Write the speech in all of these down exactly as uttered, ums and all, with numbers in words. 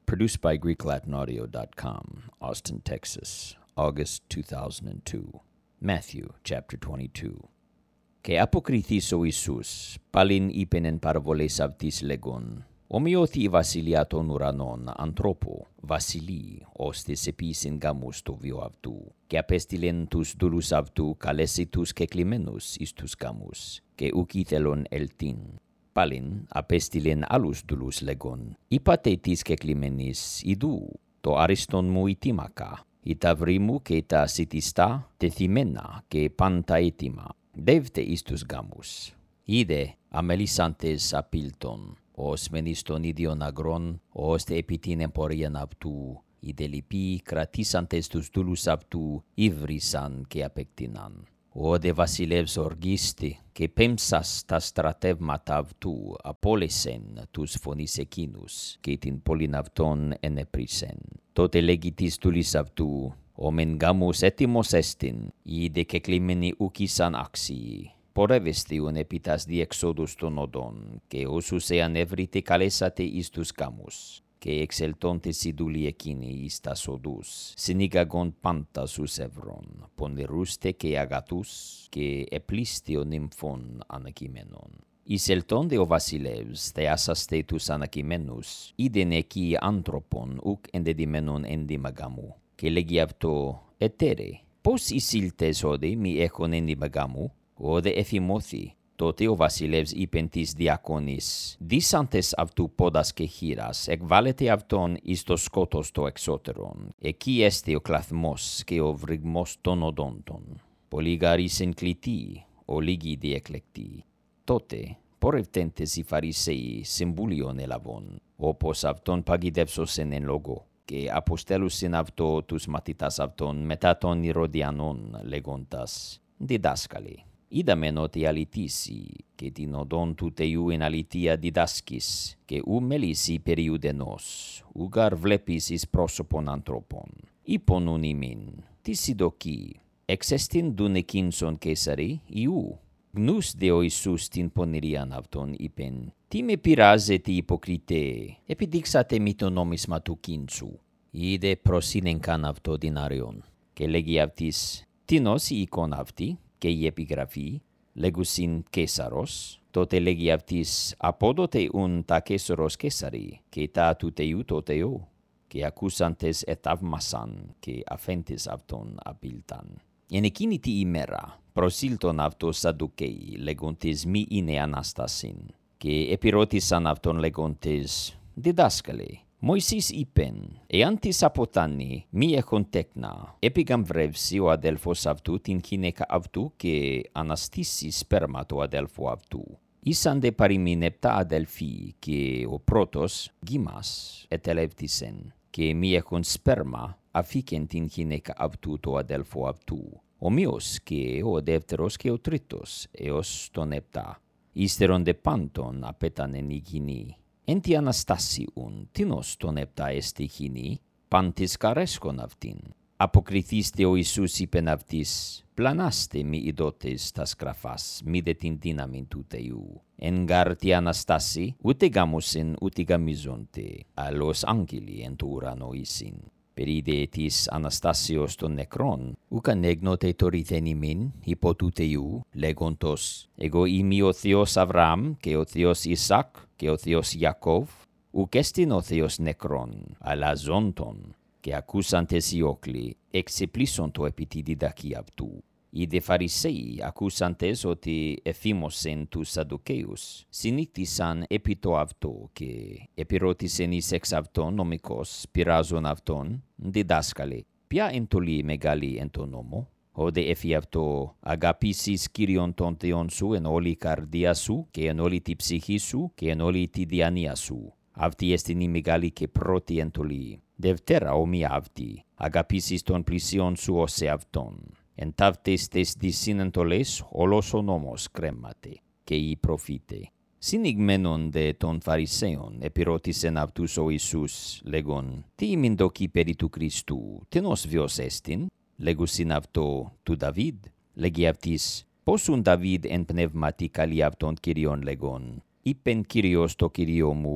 Produced by Greek Latin Audio dot com, Austin, Texas, August two thousand two. Matthew chapter twenty-two. Και αποκριθείς ο Ιησούς, πάλιν είπεν εν παραβολές αυτής λεγόν, ομοιώθη η βασιλεία των ουρανών ανθρώπου, βασιλεί, ώστες επίσην γάμους το βίο αυτού, και απέστειλεν τους δούλους αυτού καλέσει τους κεκλημένους εις τους γάμους, και ουκ ήθελον ελθύν. Πάλιν απέστειλεν άλλους δούλους λεγόν, είπατε της κεκλημένης, ιδού, το άριστον μου ητήμακα, η ταύρη μου και τα σιτιστά τεθυμένα και πάντα έτοιμα. Δεύτε εις τους γάμους. Είδε αμελισσάντες απίλτων, ως μενείς των ίδιων αγρών, ώστε επί την εμπορίαν αυτού, οι τελειποί κρατήσαντες τους δούλους αυτού, ήβρισαν και απέκτηναν. Ο δε βασιλεύς οργίστη και πέμψας τα στρατεύματα αυτού απόλυσεν τους φωνείς εκείνους και την πόλην αυτών ενέπρισεν. Τότε λέγει της δούλης αυτού, ο μεν γάμος έτοιμος έστιν, οι δε κεκλημένοι ουκ ήσαν άξιοι. Πορεύεστιον επί τας διεξόδους των οδών, και όσους εάν εύρητε καλέσατε εις τους γάμους. Και εξελτώντες οι δούλοι εκείνοι εις τας οδούς, συνήγαγον πάντα τους εύρων, πονηρούστε και αγατούς, και επλήστιον νυμφών ανακειμένων. Εισελτώνται ο βασιλεύς, θεάσαστε τους ανακειμένους, είδεν εκεί άνθρωπον ουκ ενδεδημένον έντιμα γάμου, και λέγει αυτό, ετέρε, πώς εισήλτες όδε μη έχον έντιμα γάμου, όδε εφημώθη. Τότε ο βασιλεύς είπεν της διακόνης, «Δίσαντες αυτού πόδας και χείρας, εκβάλλετε αυτόν εις το σκότος το εξώτερον. Εκεί έστε ο κλαθμός και ο βρυγμός των οδόντων. Πολλοί γάρις εν κλητή, ο λίγοι διεκλεκτοί». Τότε πορευτέντες οι Φαρισαίοι συμβούλιον ελαβών, όπως αυτόν παγιδεύσωσεν εν λόγω, και αποστέλουσιν αυτό τους μαθητάς αυτών μετά των Ηρωδιανών, λέγοντας, «Διδάσκαλε, είδαμεν ότι αληθήσει, και την οδόν του Θεού εν αληθεία διδάσκεις, και ου μελήσει περιουδενός, ου γαρ βλέπεις εις πρόσωπον ανθρώπων. Είπον ουν ημίν, τι συντοκεί, εξέστην δουν εκίνσον Καίσαρι, ή ου. Γνούς δε ο Ιησούς την πονηρίαν αυτον είπεν, τι με πειράζετε υποκριτέ, επιδείξατε μη το νόμισμα του κίνσου. Είδε προσύνεν καν αυτό δινάριον, και λέγει αυτής, τινός η εικόνα αυτή, και η επιγραφή, λέγουσιν Καίσαρος, τότε λέγει αυτής, απόδοτε ουν τα Καίσαρος Καίσαρι, και τα του Θεού το Θεό, και ακούσαντες εθαύμασαν, και αφέντες αυτον απίλταν. Εν εκείνη τη ημέρα, προσήλτον αυτό Σαδουκαίοι, λέγοντες μη είναι Ανάστασιν, και επιρώτησαν αυτον λέγοντες, διδάσκαλε, Μωυσής είπεν, εάν της αποτάνει μη έχον τέκνα, επιγαμβρεύσει ο αδέλφος αυτού την γυναίκα αυτού και αναστήσει σπέρμα το αδέλφου αυτού. Ήσαν δε παροιμήν επτά αδέλφοι και ο πρώτος, Γήμας, ετελεύτησεν, και μη έχον σπέρμα αφήκεν την γυναίκα αυτού το αδέλφο αυτού. Ομοίως και ο δεύτερος και ο τρίτος, έως τον επτά. Ύστερον δε πάντων απέτανεν η γυνή. Εν τη Αναστάσιουν, τίνος τον επτά εστι γυνή, πάντης καρέσκον αυτήν. Αποκριθήστε ο Ιησούς είπεν αυτής, πλανάστε μη ειδότες τας γραφάς, μη δε την δύναμη του Θεού. Εν γάρ τη Αναστάση, ούτε γάμουσιν ούτε γαμίζονται, αλλος άγγελοι εν το ουρανό εισιν. Περί δε της Αναστάσεως των νεκρών, ουκ ανέγνοτε το ρηθεν ημίν, υπό του Θεού, λέγοντος, εγώ είμαι ο Θεός Αβραάμ και ο Θεός Ισακ και ο Θεός Ιακώβ, ουκ έστιν ο Θεός νεκρών, αλλά ζώντων, και ακούσαντες οι όκλοι, εξεπλήσον το επί τη διδαχή αυτού. Οι δε Φαρισαίοι ακούσαντες ότι εφήμωσεν τους Σαδουκαίους, συνήκτησαν επί το αυτό και επιρώτησεν εις εξ αυτών νομικός, πειράζον αυτόν, διδάσκαλε, ποια εντολή μεγάλη εν το νόμο, όδε εφή αυτό αγαπήσεις Κύριον τον Θεόν σου εν όλη καρδία σου και εν όλη τη ψυχή σου και εν όλη τη διάνοια σου. Αυτή εστιν η μεγάλη και πρώτη εντολή. Δευτέρα ομοία αυτή, αγαπήσεις τον πλησίον σου ως εαυτόν. Εν ταύτες τες δυσιν εντολές όλος ο νόμος κρέμμαται, και οι προφήτε. Συνηγμένον δε των Φαρισαίων επιρώτησεν αυτούς ο Ιησούς, λέγον, τι ημιν δοκεί περί του Χριστού, τενός βιος έστιν, λέγουσιν αυτό του Δαβίδ, λέγει αυτής, πόσουν Δαβίδ εν πνεύματι καλεί αυτον Κύριον λέγον, είπεν Κύριος το Κύριο μου,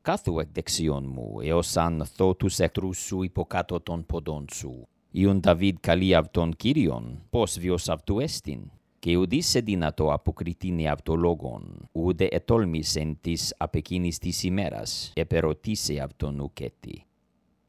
Κάθου εκ δεξιών μου, έως αν θώ τους εχθρούς σου υποκάτω των ποδών σου. Ιον Δαβίδ καλεί αυτόν Κύριον, πώς βιος αυτού εστιν. Και ουδείς σε δυνατό αποκριτήνει αυτό λόγον, ούτε ετόλμησεν της απ' εκείνης της ημέρας, επερωτήσε αυτόν ουκέτι.